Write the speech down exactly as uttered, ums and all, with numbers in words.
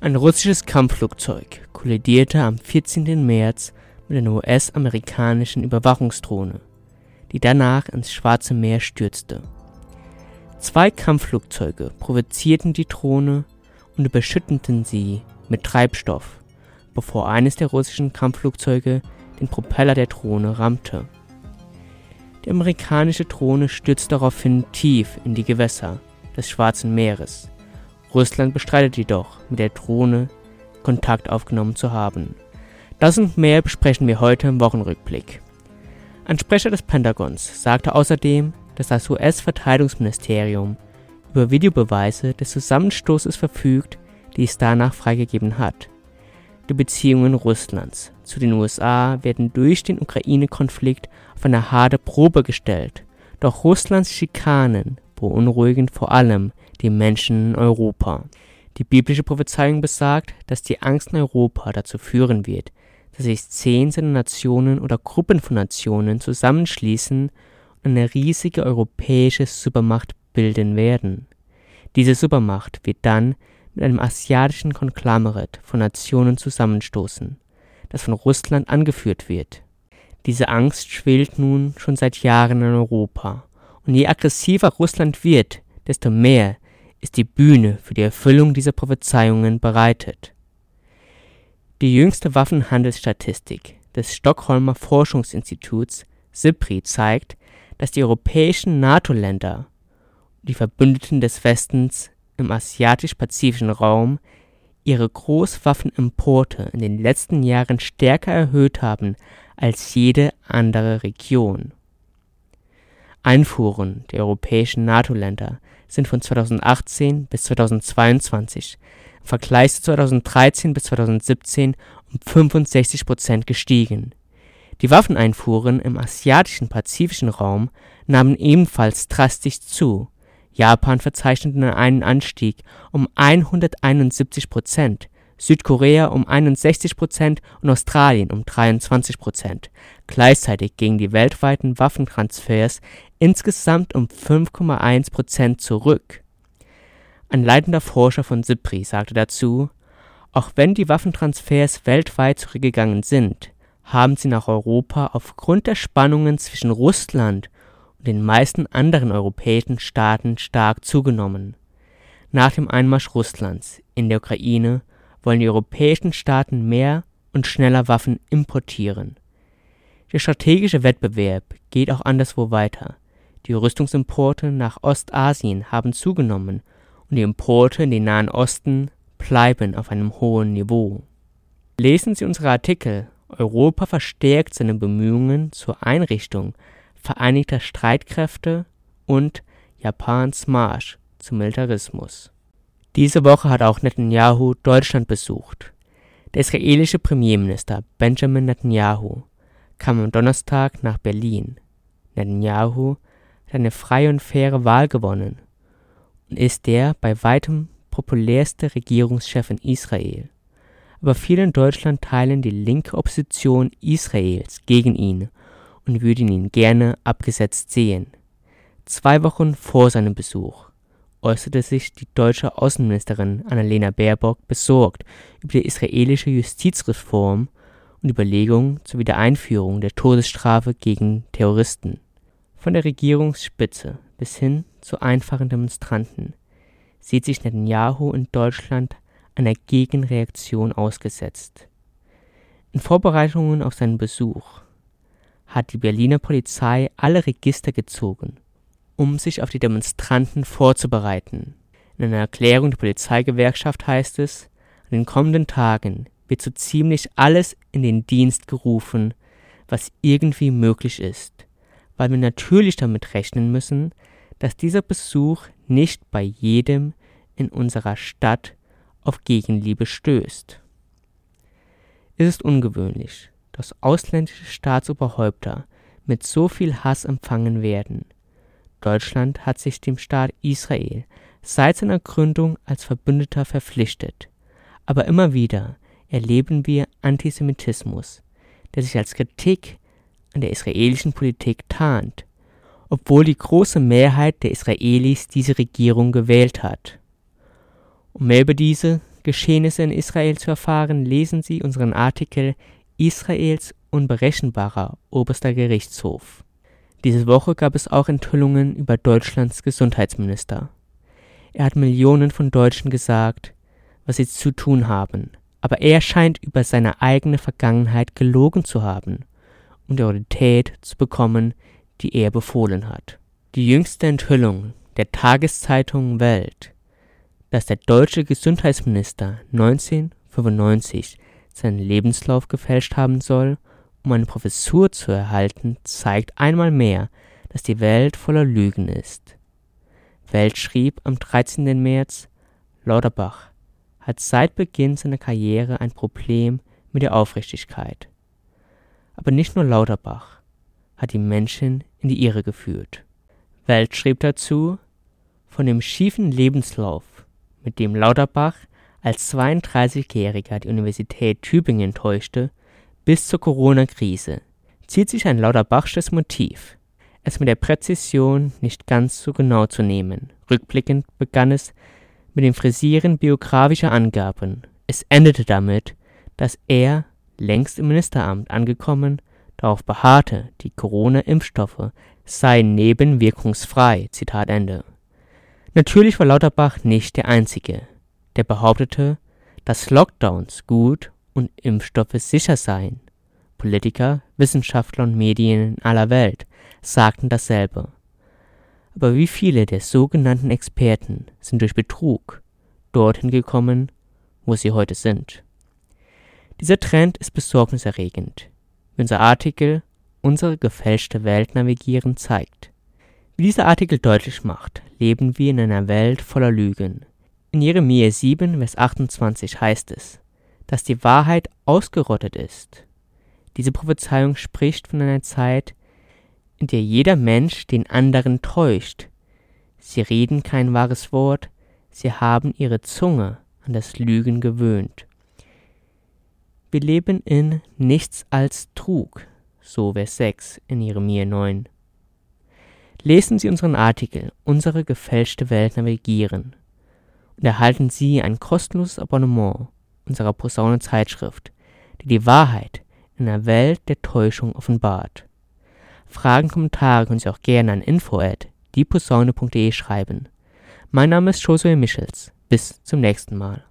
Ein russisches Kampfflugzeug kollidierte am vierzehnten März mit einer U S-amerikanischen Überwachungsdrohne, die danach ins Schwarze Meer stürzte. Zwei Kampfflugzeuge provozierten die Drohne und überschütteten sie mit Treibstoff, bevor eines der russischen Kampfflugzeuge den Propeller der Drohne rammte. Die amerikanische Drohne stürzte daraufhin tief in die Gewässer des Schwarzen Meeres. Russland bestreitet jedoch, mit der Drohne Kontakt aufgenommen zu haben. Das und mehr besprechen wir heute im Wochenrückblick. Ein Sprecher des Pentagons sagte außerdem, dass das U S-Verteidigungsministerium über Videobeweise des Zusammenstoßes verfügt, die es danach freigegeben hat. Die Beziehungen Russlands zu den U S A werden durch den Ukraine-Konflikt auf eine harte Probe gestellt, doch Russlands Schikanen beunruhigen vor allem die Menschen in Europa. Die biblische Prophezeiung besagt, dass die Angst in Europa dazu führen wird, dass sich zehn seiner Nationen oder Gruppen von Nationen zusammenschließen und eine riesige europäische Supermacht bilden werden. Diese Supermacht wird dann mit einem asiatischen Konglomerat von Nationen zusammenstoßen, das von Russland angeführt wird. Diese Angst schwelt nun schon seit Jahren in Europa, und je aggressiver Russland wird, desto mehr ist die Bühne für die Erfüllung dieser Prophezeiungen bereitet. Die jüngste Waffenhandelsstatistik des Stockholmer Forschungsinstituts SIPRI zeigt, dass die europäischen NATO-Länder und die Verbündeten des Westens im asiatisch-pazifischen Raum ihre Großwaffenimporte in den letzten Jahren stärker erhöht haben als jede andere Region. Einfuhren der europäischen NATO-Länder sind von zweitausendachtzehn bis zweitausendzweiundzwanzig im Vergleich zu zweitausenddreizehn bis zweitausendsiebzehn um fünfundsechzig Prozent gestiegen. Die Waffeneinfuhren im asiatischen pazifischen Raum nahmen ebenfalls drastisch zu. Japan verzeichnete einen Anstieg um hunderteinundsiebzig Prozent, Südkorea um einundsechzig Prozent und Australien um dreiundzwanzig Prozent. Gleichzeitig gingen die weltweiten Waffentransfers insgesamt um fünf Komma eins Prozent zurück. Ein leitender Forscher von SIPRI sagte dazu: Auch wenn die Waffentransfers weltweit zurückgegangen sind, haben sie nach Europa aufgrund der Spannungen zwischen Russland und den meisten anderen europäischen Staaten stark zugenommen. Nach dem Einmarsch Russlands in der Ukraine wollen die europäischen Staaten mehr und schneller Waffen importieren. Der strategische Wettbewerb geht auch anderswo weiter. Die Rüstungsimporte nach Ostasien haben zugenommen und die Importe in den Nahen Osten bleiben auf einem hohen Niveau. Lesen Sie unsere Artikel. Europa verstärkt seine Bemühungen zur Einrichtung vereinigter Streitkräfte und Japans Marsch zum Militarismus. Diese Woche hat auch Netanyahu Deutschland besucht. Der israelische Premierminister Benjamin Netanyahu kam am Donnerstag nach Berlin. Netanyahu hat eine freie und faire Wahl gewonnen und ist der bei weitem populärste Regierungschef in Israel. Aber viele in Deutschland teilen die linke Opposition Israels gegen ihn und würden ihn gerne abgesetzt sehen. Zwei Wochen vor seinem Besuch äußerte sich die deutsche Außenministerin Annalena Baerbock besorgt über die israelische Justizreform und Überlegungen zur Wiedereinführung der Todesstrafe gegen Terroristen. Von der Regierungsspitze bis hin zu einfachen Demonstranten sieht sich Netanyahu in Deutschland einer Gegenreaktion ausgesetzt. In Vorbereitungen auf seinen Besuch hat die Berliner Polizei alle Register gezogen, um sich auf die Demonstranten vorzubereiten. In einer Erklärung der Polizeigewerkschaft heißt es: An den kommenden Tagen wird so ziemlich alles in den Dienst gerufen, was irgendwie möglich ist, weil wir natürlich damit rechnen müssen, dass dieser Besuch nicht bei jedem in unserer Stadt auf Gegenliebe stößt. Es ist ungewöhnlich, dass ausländische Staatsoberhäupter mit so viel Hass empfangen werden. Deutschland hat sich dem Staat Israel seit seiner Gründung als Verbündeter verpflichtet. Aber immer wieder erleben wir Antisemitismus, der sich als Kritik an der israelischen Politik tarnt, obwohl die große Mehrheit der Israelis diese Regierung gewählt hat. Um mehr über diese Geschehnisse in Israel zu erfahren, lesen Sie unseren Artikel Israels unberechenbarer oberster Gerichtshof. Diese Woche gab es auch Enthüllungen über Deutschlands Gesundheitsminister. Er hat Millionen von Deutschen gesagt, was sie zu tun haben, aber er scheint über seine eigene Vergangenheit gelogen zu haben, um die Autorität zu bekommen, die er befohlen hat. Die jüngste Enthüllung der Tageszeitung Welt, dass der deutsche Gesundheitsminister neunzehnhundertfünfundneunzig seinen Lebenslauf gefälscht haben soll, um eine Professur zu erhalten, zeigt einmal mehr, dass die Welt voller Lügen ist. Welt schrieb am dreizehnten März, Lauterbach hat seit Beginn seiner Karriere ein Problem mit der Aufrichtigkeit. Aber nicht nur Lauterbach hat die Menschen in die Irre geführt. Welt schrieb dazu, von dem schiefen Lebenslauf, mit dem Lauterbach als zweiunddreißigjähriger die Universität Tübingen täuschte, bis zur Corona-Krise, zieht sich ein Lauterbachsches Motiv, es mit der Präzision nicht ganz so genau zu nehmen. Rückblickend begann es mit dem Frisieren biografischer Angaben. Es endete damit, dass er, längst im Ministeramt angekommen, darauf beharrte, die Corona-Impfstoffe seien nebenwirkungsfrei. Zitat Ende. Natürlich war Lauterbach nicht der Einzige, der behauptete, dass Lockdowns gut und Impfstoffe sicher seien. Politiker, Wissenschaftler und Medien in aller Welt sagten dasselbe. Aber wie viele der sogenannten Experten sind durch Betrug dorthin gekommen, wo sie heute sind? Dieser Trend ist besorgniserregend, wie unser Artikel Unsere gefälschte Welt navigieren zeigt. Wie dieser Artikel deutlich macht, leben wir in einer Welt voller Lügen. In Jeremia sieben, Vers achtundzwanzig heißt es, dass die Wahrheit ausgerottet ist. Diese Prophezeiung spricht von einer Zeit, in der jeder Mensch den anderen täuscht. Sie reden kein wahres Wort, sie haben ihre Zunge an das Lügen gewöhnt. Wir leben in nichts als Trug, so Vers sechs in Jeremia neun. Lesen Sie unseren Artikel Unsere gefälschte Welt navigieren und erhalten Sie ein kostenloses Abonnement unserer Posaune-Zeitschrift, die die Wahrheit in einer Welt der Täuschung offenbart. Fragen, Kommentare können Sie auch gerne an info at dieposaune punkt de schreiben. Mein Name ist Josué Michels. Bis zum nächsten Mal.